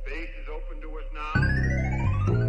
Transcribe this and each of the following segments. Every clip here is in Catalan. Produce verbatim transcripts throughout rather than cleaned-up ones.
Space is open to us now.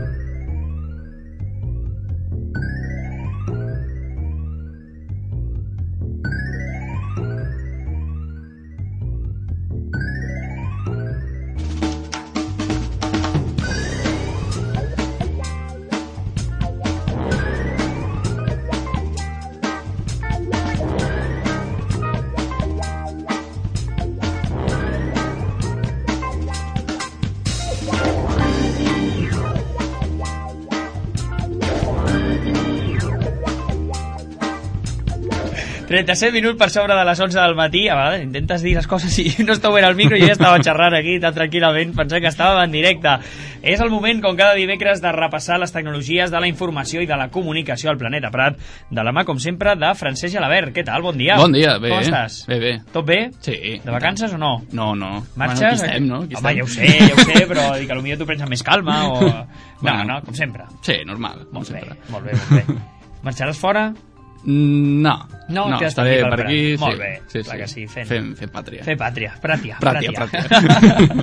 trenta-set minuts per sobre de les onze del matí. A vegades intentes dir les coses i no esteu veient el micro i jo ja estava xerrant aquí tan tranquil·lament, pensant que estàvem en directe. És el moment, com cada dimecres, de repassar les tecnologies de la informació i de la comunicació al Planeta Prat, de la mà, com sempre, de Francesc Gelabert. Què tal? Bon dia. Bon dia, bé. Com estàs? Bé, bé. Tot bé? Sí. De vacances o no? No, no. Marxes? Bueno, aquí estem, no? Aquí Home, estem. ja ho sé, ja ho sé, però dic, potser tu prens amb més calma o... No, Bueno. no, com sempre. Sí, normal. com Molt bé, sempre. molt bé, molt bé. Marxaràs fora? Mm, No. No, no quedes estaré per per aquí aquí. pel Prat. Molt sí, bé, sí, clar sí. que sí, fent- Fem, fem pàtria. Fer pàtria, pràtia, Pràtia, pràtia. pràtia.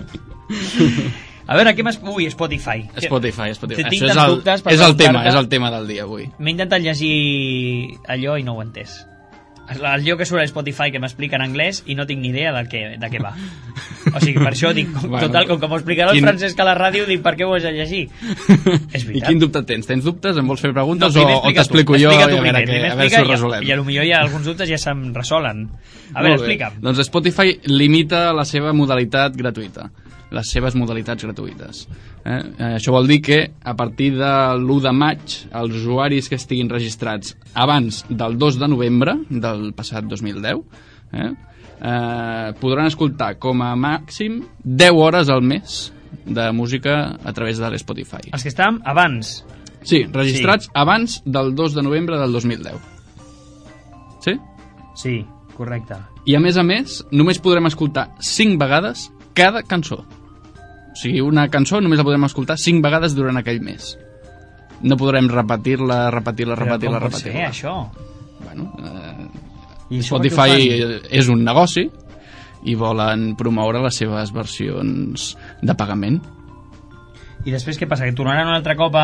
A veure, què m'has... Ui, Spotify. Spotify, Spotify. Tinc Això és tants el, dubtes per és el tema, preguntar-te. és el tema del dia avui. M'he intentat llegir allò i no ho he entès. Allò que surt a Spotify que m'explica en anglès i no tinc ni idea del que, de què va. O sigui, per això dic, Bueno, total, com que m'ho explicarà el quin- Francesc a la ràdio, dic, per què ho has de llegir? És I veritat. quin dubte tens? Tens dubtes? Em vols fer preguntes primer o, o explica t'explico tu, jo i explica tu a veure, primer, que, primer a veure si explica ho i- resolem? I potser ja alguns dubtes ja se'm resolen. A veure, Molt bé. explica'm. Doncs Spotify limita la seva modalitat gratuïta, les seves modalitats gratuïtes. Eh? Eh, això vol dir que a partir de l'u de maig els usuaris que estiguin registrats abans del dos de novembre del passat dos mil deu eh? Eh, podran escoltar com a màxim deu hores al mes de música a través de l'Spotify. Els que estàvem abans. Sí, registrats sí. abans del dos de novembre del dos mil deu. Sí? Sí, correcte. I a més a més, només podrem escoltar cinc vegades cada cançó. O sigui, una cançó només la podrem escoltar cinc vegades durant aquell mes. No podrem repetir-la, repetir-la, repetir-la, Però com pot ser, repetir-la. això? Bueno, eh, I això Spotify per què ho fan? és un negoci i volen promoure les seves versions de pagament. I després què passa? Que tornaran un altre cop a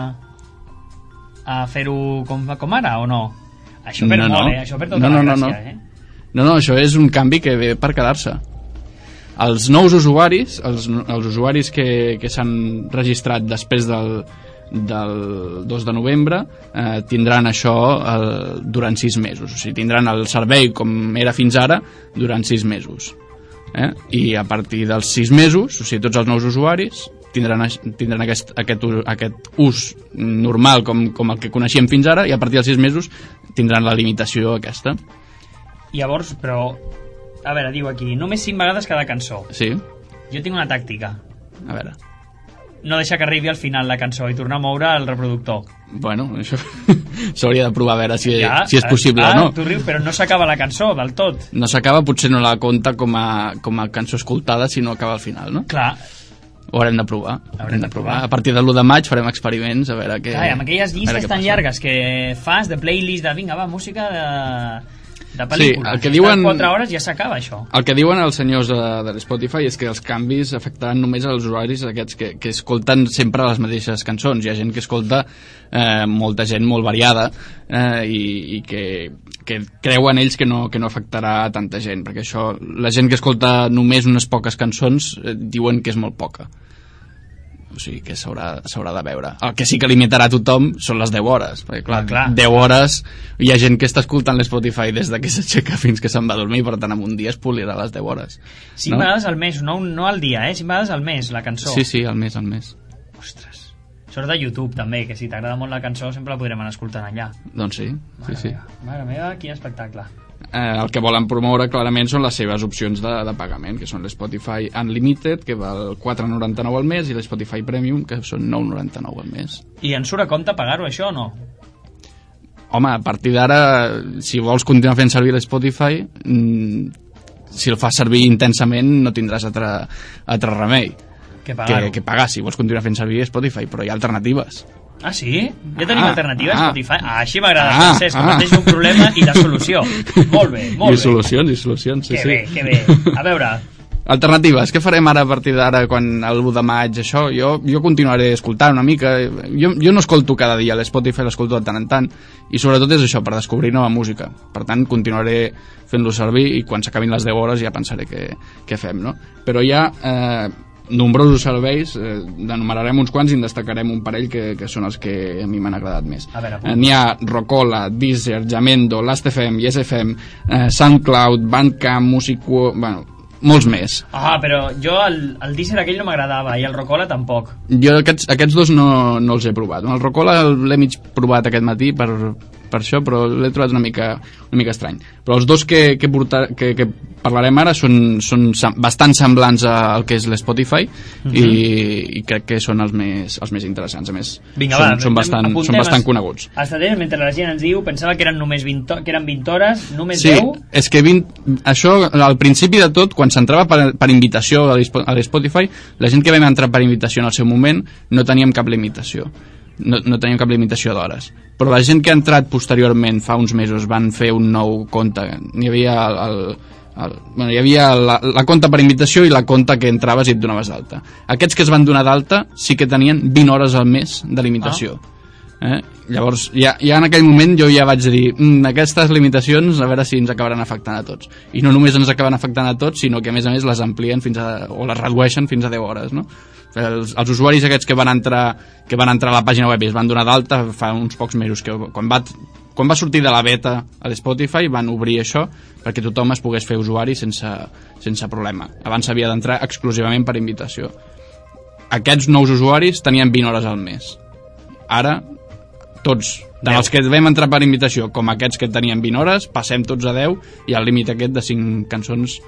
a fer-ho com, com ara o no? Això perd No, no. molt, eh? Això perd tota No, no, la no, gràcia, no. eh? No, no, això és un canvi que ve per quedar-se. Els nous usuaris, els, els usuaris que, que s'han registrat després del, del dos de novembre, eh, tindran això el, durant sis mesos. O sigui, tindran el servei com era fins ara durant sis mesos. Eh? I a partir dels sis mesos, o sigui, tots els nous usuaris tindran, tindran aquest, aquest, aquest ús normal com, com el que coneixíem fins ara, i a partir dels sis mesos tindran la limitació aquesta. Llavors, però... A veure, diu aquí, només cinc vegades cada cançó. Sí, Jo tinc una tàctica. a veure... No deixar que arribi al final la cançó i tornar a moure el reproductor. Bueno, això s'hauria de provar a veure si, Ja, si és possible ah, o no. Tu rius, però no s'acaba la cançó del tot. No s'acaba, potser no la compta com a, com a cançó escoltada si no acaba al final, no? Clar, Ho haurem de provar. Haurem de provar. A partir de l'u de maig farem experiments a veure què... clar, amb aquelles a veure llistes què tan passa. llargues que fas de playlist de, vinga, va, música de, de pel·lícula. Sí, el que diuen- quatre hores ja s'acaba això. El que diuen els senyors de, de l'Spotify és que els canvis afectaran només als usuaris aquests que, que escolten sempre les mateixes cançons. Hi ha gent que escolta eh, molta gent molt variada eh, i, i que, que creuen ells que no, que no afectarà a tanta gent, perquè això, la gent que escolta només unes poques cançons eh, diuen que és molt poca. O sigui que s'haurà s'haurà de veure. El que sí que limitarà a tothom són les deu hores, perquè clar, Ah, clar. deu hores hi ha gent que està escoltant l'Spotify des de que s'aixeca fins que se'n va a dormir, per tant en un dia es polirà les deu hores. Cinc no? vegades al mes, no, no al dia, eh? Cinc vegades al mes, la cançó. Sí, sí, al mes, al mes. Ostres. Sort de YouTube, també, que si t'agrada molt la cançó sempre la podrem anar escoltant allà. Doncs sí, sí, sí. Meva, mare meva, quin espectacle. Eh, el que volen promoure clarament són les seves opcions de, de pagament, que són l'Spotify Unlimited, que val quatre noranta-nou al mes, i l'Spotify Premium, que són nou noranta-nou al mes. I ens surt a compte pagar-ho, això, o no? Home, a partir d'ara, si vols continuar fent servir l'Spotify, mmm, si el fas servir intensament no tindràs altre, altre remei Que que, pagar-ho. que pagar si vols continuar fent servir Spotify, però hi ha alternatives. Ah, sí? Ja tenim Ah, alternatives a ah. Spotify? Ah, així m'agrada, Ah, Francesc, que ah. mateix un problema i la solució. Molt bé, molt I bé. solucions, i solucions, sí, Que sí. bé, que bé. A veure, Alternatives, què farem ara a partir d'ara quan el u de maig, això? Jo, jo continuaré escoltant una mica. Jo, jo no escolto cada dia, l'Spotify l'escolto de tant en tant, i sobretot és això, per descobrir nova música. Per tant, continuaré fent-lo servir i quan s'acabin les deu hores ja pensaré què, què fem, no? Però hi ha eh, nombrosos serveis, eh, n'enumerarem uns quants i en destacarem un parell que, que són els que a mi m'han agradat més. A veure, eh, N'hi ha Rocola, Deezer, Jamendo, Last F M, Yes F M, eh, SoundCloud, Bandcamp, Music.ly, bueno, molts més. Ah, però jo el, el Deezer aquell no m'agradava i el Rocola tampoc. Jo aquests, aquests dos no, no els he provat. El Rocola l'he mig provat aquest matí per, per això, però l'he trobat una mica, una mica estrany. Però els dos que, que, portar, que, que parlarem ara són, són bastant semblants al que és l'Spotify uh-huh. i, i crec que són els més, els més interessants. A més, Vinga, són, va, són bastant, són bastant coneguts. Hasta temps, mentre la gent ens diu, pensava que eren només vint, que eren vint hores, només sí, deu. És que vint, això, al principi de tot, quan s'entrava per, per invitació a l'Spotify, la gent que vam entrar per invitació en el seu moment no teníem cap limitació. No, no teníem cap limitació d'hores. Però la gent que ha entrat posteriorment, fa uns mesos, van fer un nou compte. N'hi havia el, el, el, bueno, hi havia la, la compte per invitació i la compte que entraves i et donaves d'alta. Aquests que es van donar d'alta sí que tenien vint hores al mes de limitació. Ah. Eh? Llavors, ja, ja en aquell moment jo ja vaig dir mmm, aquestes limitacions, a veure si ens acabaran afectant a tots. I no només ens acaben afectant a tots, sinó que a més a més les amplien fins a, o les redueixen fins a deu hores, no? Els, els usuaris aquests que van entrar que van entrar a la pàgina web i es van donar d'alta fa uns pocs mesos, que quan va, quan va sortir de la beta a l'Spotify van obrir això perquè tothom es pogués fer usuari sense, sense problema. Abans s'havia d'entrar exclusivament per invitació. Aquests nous usuaris tenien vint hores al mes. Ara tots, tant els que vam entrar per invitació com aquests que tenien vint hores, passem tots a deu i el límit aquest de cinc cançons,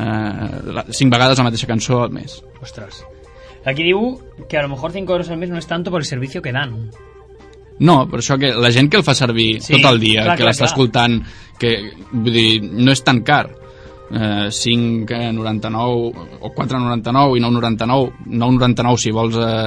eh, cinc vegades la mateixa cançó al mes. Ostres. Aquí diu que a lo mejor cinco euros al mes no es tanto por el servicio que dan. No, per això que la gent que el fa servir sí, tot el dia, clar, que l'està escoltant, que vull dir, no és tan car. Eh, cinc coma noranta-nou o quatre coma noranta-nou i nou coma noranta-nou nou coma noranta-nou si vols eh,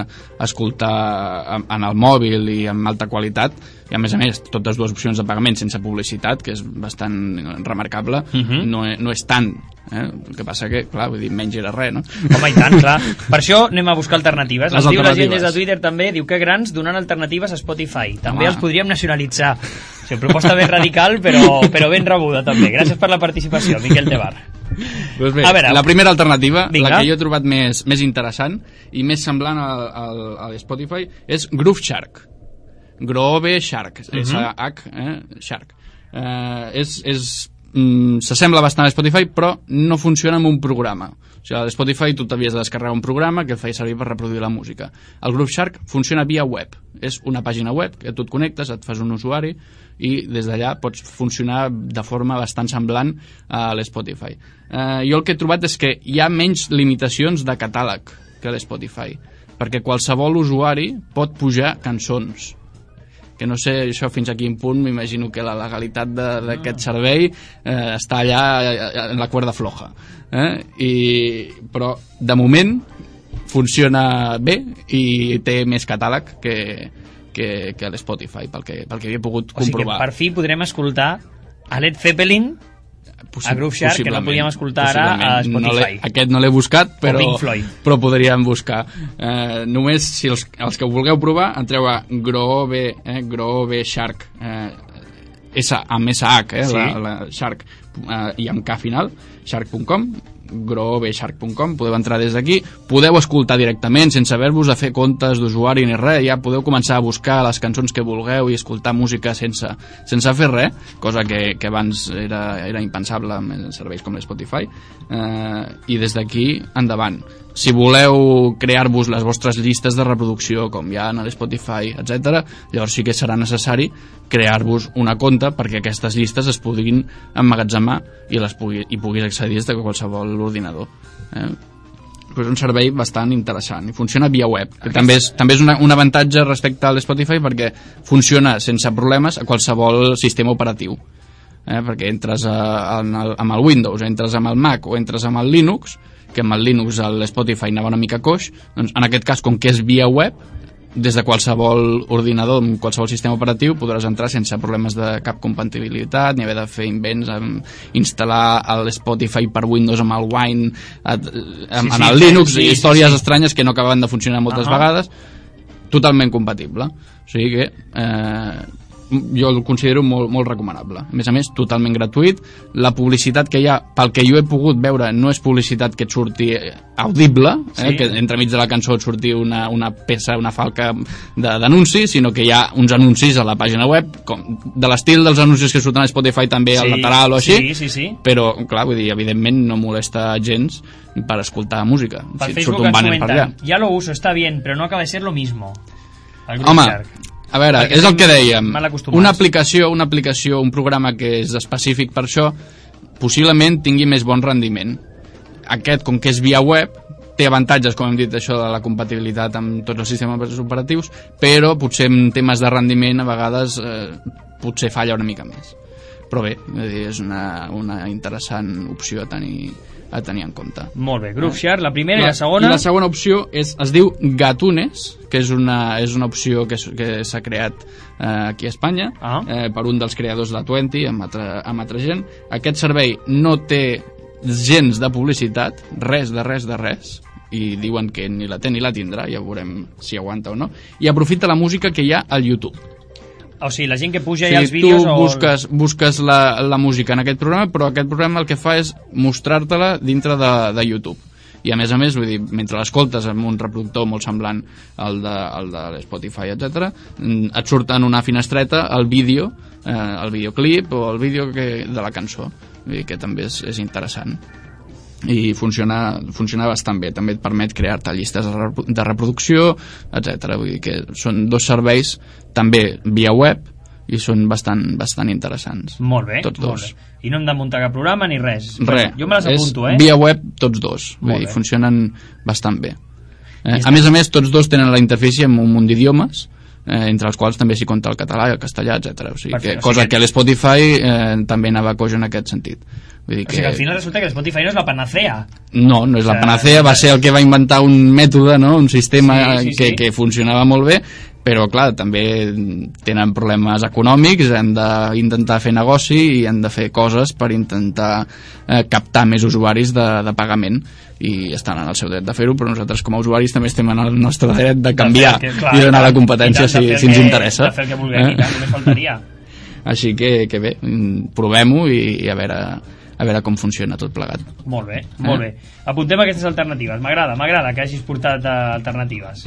escoltar en el mòbil i amb alta qualitat, i a més a més totes dues opcions de pagament sense publicitat, que és bastant remarcable. uh-huh. no, no és tant, eh? El que passa que, clar, vull dir, menys era res, no? Home, i tant, clar. Per això anem a buscar alternatives. Les Ens diu alternatives. la gent des de Twitter també, diu que grans donant alternatives a Spotify. També Home. els podríem nacionalitzar. O sigui, proposta ben radical, però, però ben rebuda també. Gràcies per la participació, Miquel Tebar. Pues bé, a veure, la primera alternativa, vinga. la que jo he trobat més, més interessant i més semblant al, al, a l'Spotify, és Groove Shark. Groove Shark, uh-huh. S H, eh? Shark. Eh, és, és, mm, s'assembla bastant a Spotify, però no funciona amb un programa. O sigui, a Spotify tu t'havies de descarregar un programa que et feia servir per reproduir la música. El Groove Shark funciona via web. És una pàgina web que tu et connectes, et fas un usuari i des d'allà pots funcionar de forma bastant semblant a l'Spotify. Eh, jo el que he trobat és que hi ha menys limitacions de catàleg que a l'Spotify, perquè qualsevol usuari pot pujar cançons. Que no sé això fins a quin punt, m'imagino que la legalitat d'aquest ah. servei eh, està allà en la cuerda floja. Eh? I, però, de moment, funciona bé i té més catàleg que, que, que l'Spotify, pel que, pel que havia pogut comprovar. O sigui que per fi podrem escoltar a Led Zeppelin Possi a Groove Shark, que no podíem escoltar ara a Spotify. No aquest no l'he buscat, però, però podríem buscar. Eh, només, si els, els que ho vulgueu provar, entreu a Groove, eh, Groove Shark, eh, S, amb S H, eh, sí. la, la Shark, eh, i amb K final, shark punt com, grooveshark punt com, podeu entrar des d'aquí, podeu escoltar directament sense haver-vos de fer comptes d'usuari ni res, ja podeu començar a buscar les cançons que vulgueu i escoltar música sense, sense fer res, cosa que, que abans era, era impensable amb serveis com l'Spotify, eh, i des d'aquí endavant. Si voleu crear-vos les vostres llistes de reproducció com hi ha a l'Spotify, etcètera, llavors sí que serà necessari crear-vos una compte perquè aquestes llistes es puguin emmagatzemar i les pugui, i puguis accedir des de qualsevol ordinador. Eh? Però és un servei bastant interessant i funciona via web, que també és, també és una, un avantatge respecte a l'Spotify perquè funciona sense problemes a qualsevol sistema operatiu. Eh? Perquè entres a, a, amb el Windows, entres amb el Mac o entres amb el Linux, que amb el Linux l'Spotify anava una mica coix, doncs en aquest cas, com que és via web, des de qualsevol ordinador, amb qualsevol sistema operatiu, podràs entrar sense problemes de cap compatibilitat, ni haver de fer invents, amb instal·lar el Spotify per Windows amb el Wine, en, en sí, sí, el Linux, sí, sí, i històries sí, sí. estranyes que no acaben de funcionar moltes uh-huh. vegades, totalment compatible. O sigui que eh, jo el considero molt, molt recomanable. A més a més, totalment gratuït. La publicitat que hi ha, pel que jo he pogut veure, no és publicitat que et surti audible, eh, sí. que entremig de la cançó et surti una, una peça, una falca d'anuncis, sinó que hi ha uns anuncis a la pàgina web, com, de l'estil dels anuncis que surten a Spotify també, sí, al lateral o així, sí, sí, sí. però, clar, vull dir, evidentment no molesta gens per escoltar música. Per si Facebook surt un ens banner per allà. comenten, ya lo uso, está bien, pero no acaba de ser lo mismo. Home, a veure, perquè és el que dèiem, una aplicació, una aplicació, un programa que és específic per això, possiblement tingui més bon rendiment. Aquest, com que és via web, té avantatges, com hem dit, això de la compatibilitat amb tots els sistemes operatius, però potser en temes de rendiment a vegades eh, potser falla una mica més. Però bé, és una, una interessant opció a tenir, a tenir en compte. Molt bé, Grooveshare, la primera la, i la segona... I la segona opció és, es diu Gatunes, que és una, és una opció que, que s'ha creat eh, aquí a Espanya, ah. eh, per un dels creadors de la Twenty, amb altra, amb altra gent. Aquest servei no té gens de publicitat, res de res de res, i diuen que ni la té ni la tindrà, ja veurem si aguanta o no, i aprofita la música que hi ha al YouTube. O sigui, la gent que puja sí, ja els vídeos... Tu busques, o... busques la, la música en aquest programa, però aquest programa el que fa és mostrar-te-la dintre de, de YouTube. I a més a més, vull dir, mentre l'escoltes amb un reproductor molt semblant al de, al de l'Spotify, etcètera, et surt en una finestreta el vídeo, eh, el videoclip o el vídeo que, de la cançó. Vull dir que també és, és interessant. I funciona, funciona bastant bé. També et permet crear-te llistes de reproducció, etcètera. Vull dir que són dos serveis també via web i són bastant, bastant interessants. Molt bé, tots dos. Molt bé. I no hem de muntar cap programa ni res. Res, jo me les apunto, eh? Via web tots dos. Vull dir, funcionen bastant bé. Eh, a més a més, tots dos tenen la interfície amb un munt d'idiomes, eh, entre els quals també s'hi compta el català i el castellà, etcètera. O sigui, que, cosa que l'Spotify eh, també anava a coix en aquest sentit. Vull dir o sigui que que al final resulta que l'Spotify no és la panacea. No, no és la panacea, va ser el que va inventar un mètode, no? Un sistema sí, sí, que, sí. que funcionava molt bé, però clar, també tenen problemes econòmics, han d'intentar fer negoci i han de fer coses per intentar eh, captar més usuaris de, de pagament, i estan en el seu dret de fer-ho, però nosaltres com a usuaris també estem en el nostre dret de canviar de que, clar, i donar la competència si, si ens interessa. De fer el que vulguem, eh? I tant, només faltaria. Així que, que bé, provem-ho i, i a veure... a veure com funciona tot plegat. Molt bé, molt eh? bé. Apuntem aquestes alternatives. M'agrada, m'agrada que hagis portat uh, alternatives.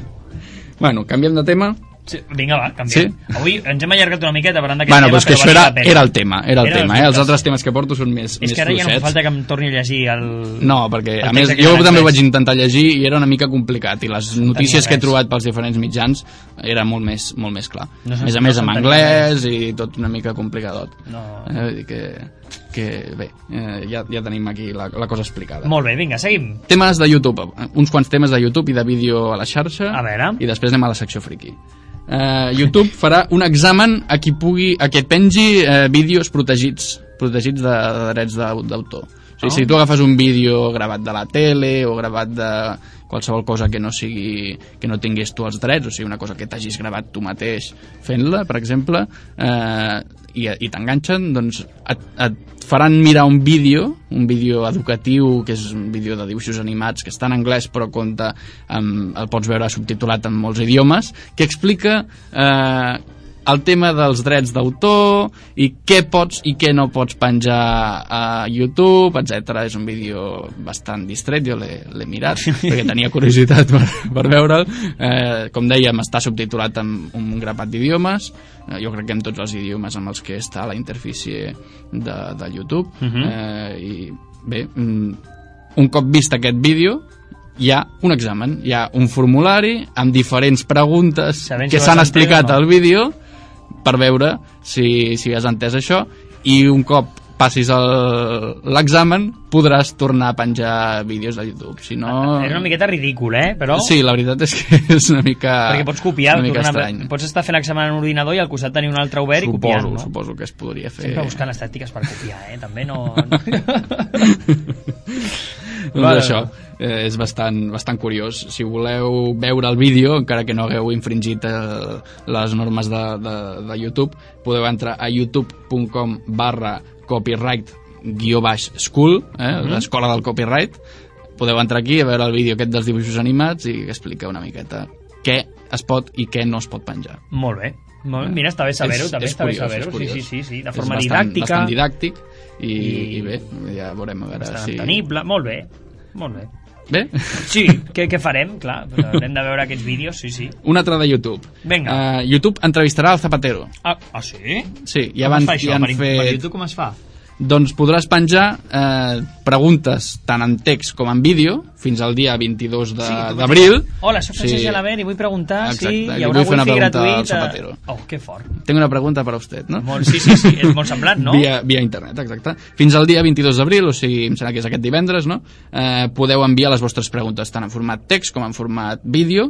Bueno, canviem de tema. Sí, vinga, va, canviem. Sí? Avui ens hem allargat una miqueta parlant d'aquest bueno, tema, però, però això era, era el tema, era el era tema, el eh? Els altres temes que porto són més, és més que ara fluixets. ja no fa falta que em torni a llegir el... No, perquè a més jo també ho vaig intentar llegir i era una mica complicat, i les notícies que he trobat pels diferents mitjans era molt més, molt més clar. No, a més a més no amb anglès i tot una mica complicadot. No. Eh, vull dir que, que bé, eh, ja, ja tenim aquí la, la cosa explicada. Molt bé, vinga, seguim. Temes de YouTube, uns quants temes de YouTube i de vídeo a la xarxa. A veure. I després anem a la secció friki. Uh, YouTube farà un examen a qui pugui, a qui et pengi uh, vídeos protegits protegits de, de drets d'autor. O sigui, oh. Si tu agafes un vídeo gravat de la tele o gravat de qualsevol cosa que no sigui, que no tingués tu els drets, o sigui, una cosa que t'hagis gravat tu mateix fent-la, per exemple, eh, i, i t'enganxen, doncs et, et faran mirar un vídeo, un vídeo educatiu, que és un vídeo de dibuixos animats que està en anglès però compta amb, el pots veure subtitulat en molts idiomes, que explica eh, el tema dels drets d'autor i què pots i què no pots penjar a YouTube, etcètera. És un vídeo bastant distret, jo l'he mirat perquè tenia curiositat per, per veure'l. Eh, com dèiem, està subtitulat amb un grapat d'idiomes, eh, jo crec que en tots els idiomes amb els que està la interfície de, de YouTube. Uh-huh. eh, I bé, un cop vist aquest vídeo hi ha un examen, hi ha un formulari amb diferents preguntes Sabent que s'han explicat no? al vídeo per veure si, si has entès això, i un cop passis l'examen podràs tornar a penjar vídeos a YouTube. Si no... És una miqueta ridícul, eh? Però... Sí, la veritat és que és una mica perquè pots copiar, una mica estrany. Pots estar fent l'examen en un ordinador i al costat tenir un altre obert suposo, i copiant, no? Suposo que es podria fer... Sempre buscant les tàctiques per copiar, eh? També no... no... doncs vale. Això. eh, és bastant, bastant curiós. Si voleu veure el vídeo, encara que no hagueu infringit eh, les normes de, de, de YouTube, podeu entrar a youtube punt com barra copyright guió baix school, eh, mm-hmm. l'escola del copyright. Podeu entrar aquí a veure el vídeo aquest dels dibuixos animats i explica una miqueta què es pot i què no es pot penjar. Molt bé. Molt bé. Mira, està bé saber-ho, també és està curiós, bé saber-ho. Sí, sí, sí, sí, de forma és bastant, didàctica. bastant didàctic i, I... i bé, ja veurem a veure bastant si... entenible. Molt bé, molt bé. Bé? Sí, què, què farem? Clar, hem de veure aquests vídeos, sí, sí. Un altre de YouTube. Vinga. Uh, YouTube entrevistarà el Zapatero. Ah, ah sí? Sí, ja com van, es fa això? ja han per, fet... per YouTube com es fa? Doncs podràs penjar eh, preguntes tant en text com en vídeo fins al dia vint-i-dos d'abril. Sí, hola, soc Francesc Gelabert i vull preguntar Exacte, si hi li haurà vull fer una wifi pregunta al gratuït. Zapatero. Oh, que fort. Tengo una pregunta para usted, no? Molt, sí, sí, sí, és molt semblant, no? Via, via internet, exacte. Fins al dia vint-i-dos d'abril, o sigui, em sembla que és aquest divendres, no? Eh, podeu enviar les vostres preguntes tant en format text com en format vídeo,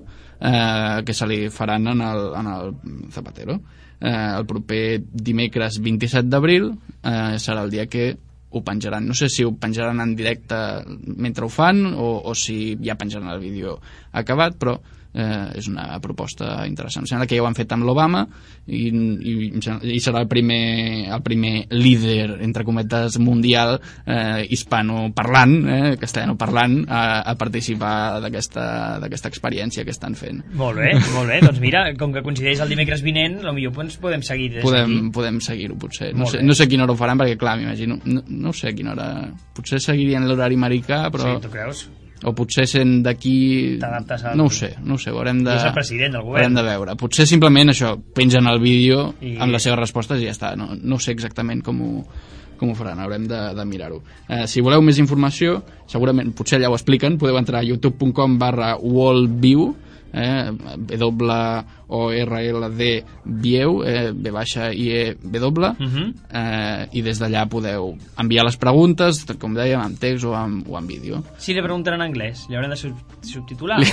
eh, que se li faran en el, en el Zapatero. Eh, el proper dimecres vint-i-set d'abril eh, serà el dia que ho penjaran. No sé si ho penjaran en directe mentre ho fan o, o si ja penjaran el vídeo acabat, però eh, és una proposta interessant. Em sembla que ja ho han fet amb l'Obama i, i, i serà el primer, el primer líder, entre cometes, mundial eh, hispanoparlant, eh, castellanoparlant, a, a participar d'aquesta experiència que estan fent. Molt bé, molt bé. Doncs mira, com que coincideix el dimecres vinent, potser doncs podem seguir des podem, podem seguir-ho, potser. No sé, no sé a quina hora ho faran, perquè clar, m'imagino, no, no sé a quina hora... Potser seguirien l'horari americà, però... Sí, tu creus? O potser sent d'aquí... Al... No ho sé, no ho sé, ho haurem de... És el president del govern. Haurem de veure. Potser simplement això, pengen el vídeo I... amb les seves respostes i ja està. No, no sé exactament com ho, com ho faran, haurem de, de mirar-ho. Eh, si voleu més informació, segurament, potser allà ho expliquen, podeu entrar a youtube punt com barra worldview, eh, W O R L D Vieu, eh, B baixa I E W, uh -huh. eh, i des d'allà podeu enviar les preguntes, com dèiem, en text o en, o en vídeo. Si li pregunten en anglès, li haurem de sub subtitular? O...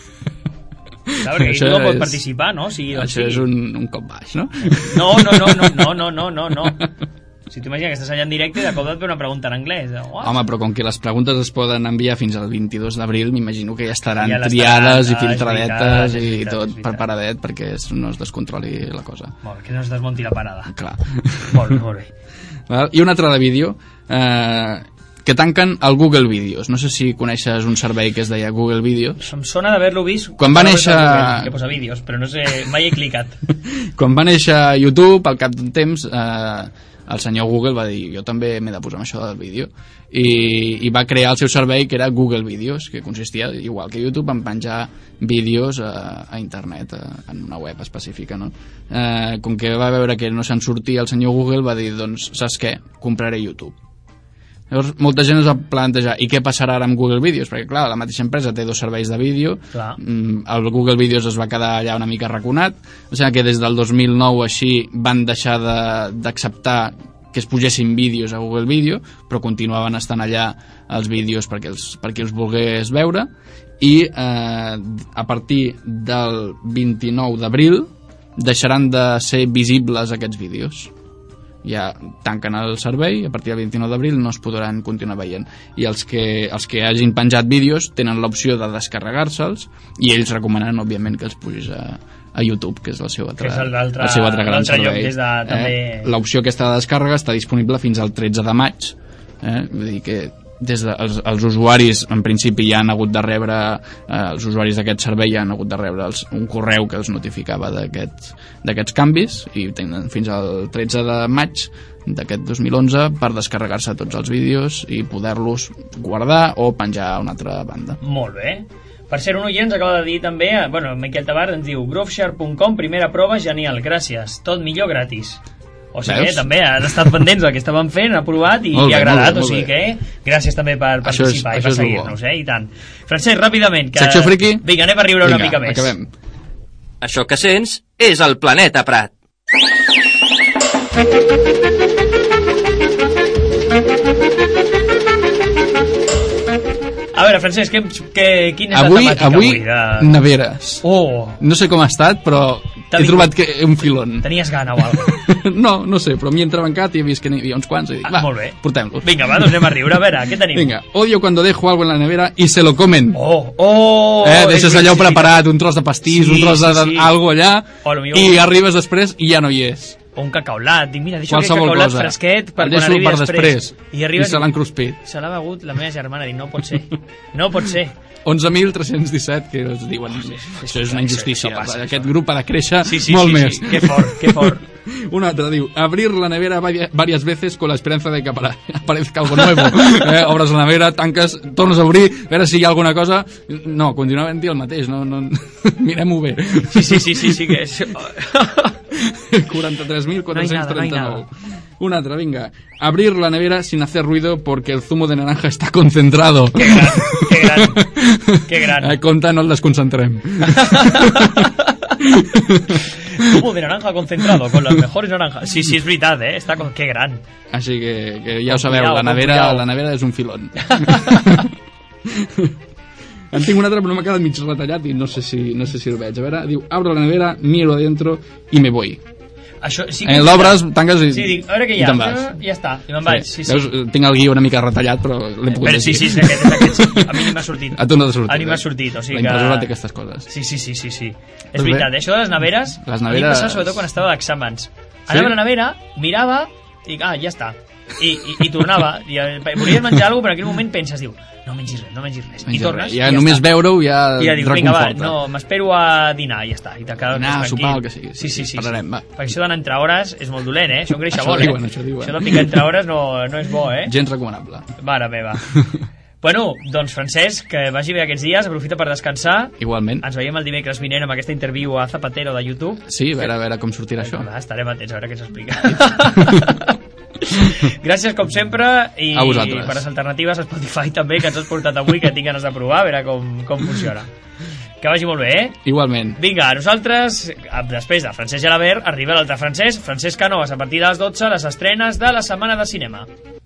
Clar, perquè ell no pot és... participar, no? O sigui, doncs això sí. és un, un cop baix, no? No, no, no, no, no, no, no, no. Si t'imagines que estàs allà en directe i de cop et ve una pregunta en anglès. What? Home, però com que les preguntes es poden enviar fins al vint-i-dos d'abril, m'imagino que ja estaran ja triades i ah, filtradetes veritat, i veritat, tot preparadet perquè no es descontroli la cosa. Molt bé, que no es desmunti la parada. Clar. Molt bé, molt bé. I un altre de vídeo, eh, que tanquen el Google Videos. No sé si coneixes un servei que es deia Google Videos. Em sona d'haver-lo vist quan va néixer... que posa vídeos, però no sé, mai he clicat. Quan va néixer YouTube, al cap d'un temps, eh, el senyor Google va dir, jo també m'he de posar amb això del vídeo, i, i va crear el seu servei que era Google Videos, que consistia, igual que YouTube, en penjar vídeos a, a internet, a, en una web específica, no? Eh, com que va veure que no se'n sortia el senyor Google, va dir, doncs, saps què? Compraré YouTube. Llavors, molta gent es va plantejar, i què passarà ara amb Google Videos? Perquè, clar, la mateixa empresa té dos serveis de vídeo, clar. El Google Videos es va quedar allà una mica raconat, o sigui que des del dos mil nou així van deixar d'acceptar de, que es pugessin vídeos a Google Video, però continuaven estant allà els vídeos perquè els, per qui els volgués veure, i eh, a partir del vint-i-nou d'abril deixaran de ser visibles aquests vídeos. Ja tanquen el servei, a partir del vint-i-nou d'abril no es podran continuar veient, i els que, els que hagin penjat vídeos tenen l'opció de descarregar-se'ls, i ells recomanen òbviament que els pugis a, a YouTube, que és el seu altre, el, el seu altre gran servei. De, també... eh, l'opció aquesta de descàrrega està disponible fins al tretze de maig, eh? Vull dir que des de, els, els usuaris en principi ja han hagut de rebre eh, els usuaris d'aquest servei ja han hagut de rebre els, un correu que els notificava d'aquests canvis, i tenen fins al tretze de maig d'aquest dos mil onze per descarregar-se tots els vídeos i poder-los guardar o penjar a una altra banda. Molt bé. Per ser un oient ens acaba de dir també, bueno, Miquel Tabar ens diu Growshare punt com, primera prova, genial, gràcies, tot millor gratis. O sigui que també han estat pendents del que estàvem fent, ha provat i li ha agradat, bé, o sigui que gràcies també per participar és, i per seguir-nos, eh, i tant. Francesc, ràpidament, que... Secció friki? Vinga, anem a riure Vinga, una mica més. Acabem. Això que sents és el Planeta Prat. A veure, Francesc, que, que, quin és avui, la temàtica avui? Avui, de... neveres. Oh. No sé com ha estat, però he trobat que un filón. Tenies gana o alguna cosa? No, no sé, però m'hi he entrebancat i he vist que n'hi havia uns quants i dic, Ah, va, molt bé. portem-los. Vinga, va, doncs anem a riure. A veure, què tenim? Vinga, odio cuando dejo algo en la nevera y se lo comen. Oh, oh! eh, deixes és allò veritat. preparat, un tros de pastís, Sí, un tros de, sí, de sí. algo allà, O lo millor- i arribes després i ja no hi és. O un cacaolat. Dic, mira, deixo aquest Qualsevol cacaolat cosa. fresquet per El quan deixo arribi per després. després. I arribes I se l'han cruspit. Se l'ha begut la meva germana. Dic, no pot ser. No pot ser. onze mil tres-cents disset que es diuen, això és una injustícia. això passa, Aquest això. grup ha de créixer Sí, sí, molt sí, més. sí. Que fort, que fort. Un altre diu, abrir la nevera vari- varias veces con la esperanza de que apare- aparezca algo nuevo. Eh, obres la nevera, tanques, tornes a obrir, a veure si hi ha alguna cosa. No, continua havent-hi el mateix, no, no... mirem-ho bé. Sí, sí, sí, sí, sí que és... quaranta-tres mil quatre-cents No hay nada, trenta-nou. no hay Un altre, venga. Abrir la nevera sin hacer ruido porque el zumo de naranja está concentrado. Que gran, que gran, que gran. Eh, compte, no el desconcentrem. Zumo de naranja concentrado, con las mejores naranjas. Sí, sí, és veritat, eh? Està con... Que gran. Així que, que ja ho Con sabeu, cuidao, la con nevera, cuidao. la nevera és un filón. En tinc un altre, però m'ha quedat mig retallat i no sé si, no sé si el veig. A veure, diu, abro la nevera, miro adentro i me voy. Això sí Eh, L'obres, tanques i, Sí, dic, a veure què hi i ha. te'n vas. I ja està, i me'n vaig. Sí, sí. Veus, tinc el guió una mica retallat, però l'he pogut Però sí, llegir. sí, és aquest, és aquest. Sí. A mi ni m'ha sortit. A tu no t'ha sortit. A mi m'ha eh? sortit, o sigui La impressora que... té aquestes coses. Sí, sí, sí, sí, sí. És Doncs bé. veritat, eh? Això de les neveres... Les A mi em neveres- passava sobretot quan estava d'exàmens. Anava a la nevera, mirava, i dic, ah, ja està. I, i, i tornava. I, eh, volies menjar alguna cosa, però en aquell moment penses, diu, no mengis res, no mengis res. I Menges tornes, res. i Ja, ja només està. veure-ho ja, I ja dic, vinga, va, reconforta. no, m'espero a dinar, i ja està. I t'acabes Dinar, tranquil. sopar, el que sigui. Sí, sí, sí. Parlarem, sí. va. Perquè això d'anar entre hores és molt dolent, eh? Això engreixa Això molt, diuen, eh? això diuen. Això de picar entre hores no, no és bo, eh? Gens recomanable. Mare meva. Bueno, doncs Francesc, que vagi bé aquests dies, aprofita per descansar. Igualment. Ens veiem el dimecres vinent amb aquesta interviu a Zapatero de YouTube. Sí, a veure, a veure com sortirà això. Va, estarem atents a veure què s'explica. Gràcies com sempre i A vosaltres. per les alternatives a Spotify també que ens has portat avui, que tinc ganes de provar a veure com, com funciona. Que vagi molt bé, eh? Igualment. Vinga, nosaltres, després de Francesc Gelabert, arriba l'altre Francesc, Francesc Canovas, a partir de les dotze, les estrenes de la Setmana de Cinema.